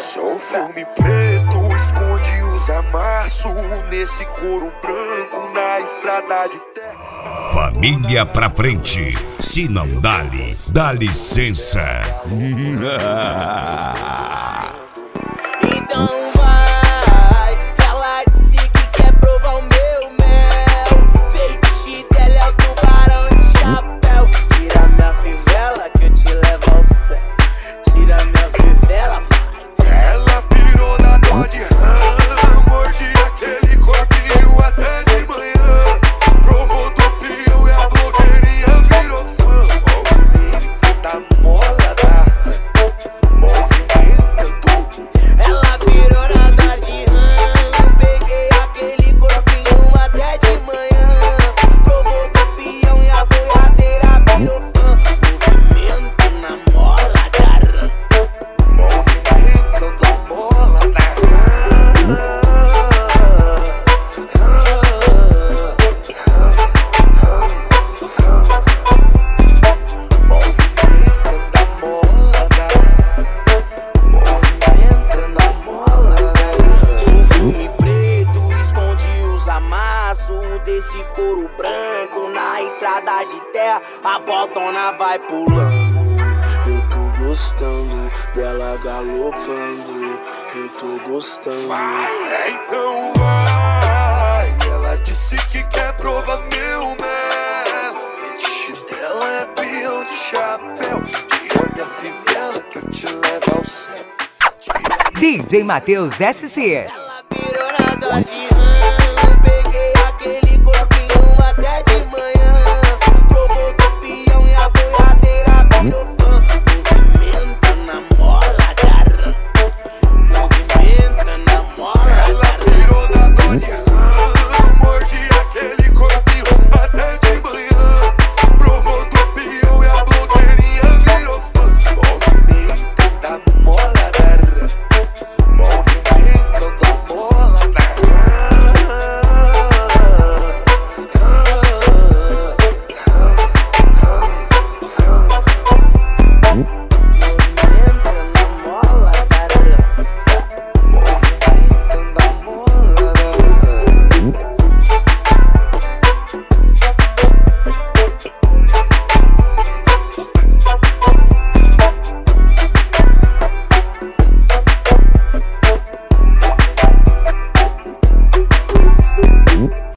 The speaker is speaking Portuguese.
Sou filme preto, esconde os amassos nesse couro branco na estrada de terra. Família pra frente, se não dá-lhe, dá licença. Então vai, ela disse que quer provar o meu mel. Fetiche dela é o tubarão de chapéu. Tira minha fivela que eu te levo ao céu. Tira minha fivela, vai. Ela pirou na dó de rã, mordi aquele corpinho até de manhã. Provou do pião e a blogueirinha virou fã. Movimento da mola da movimentando. Ela virou na dó de rã, peguei aquele corpinho até de manhã. Provou do pião e a boiadeira virou fã. Movimento na mola da rã. Movimentando a mola da rã. Movimentando a mola da rã. Movimentando a mola da rã. Sou filme preto, esconde os amassos desse couro branco na estrada de terra. A botona vai pulando. Eu tô gostando dela galopando. Eu tô gostando. Vai, então vai. Ela disse que quer provar meu mel. Fetiche dela é peão de chapéu. Tira minha fivela que eu te levo ao céu. DJ Matheus SC.